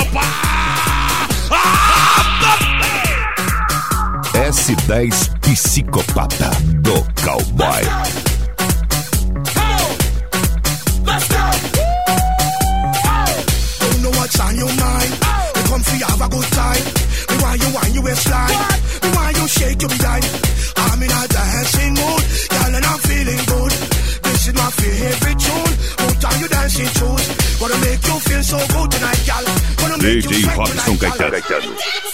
S10 Psicopata do Cowboy. Don't know what's on your mind. You come for have a good time. Me want you want your waistline. Me want you shake your behind. I'm in a dancing mood, girl, and I'm feeling good. This is my favorite tune. Put on your dancing shoes. Gonna make you feel so good tonight, girl. Gonna make you DJ sweat Robson tonight, girl. Caetano.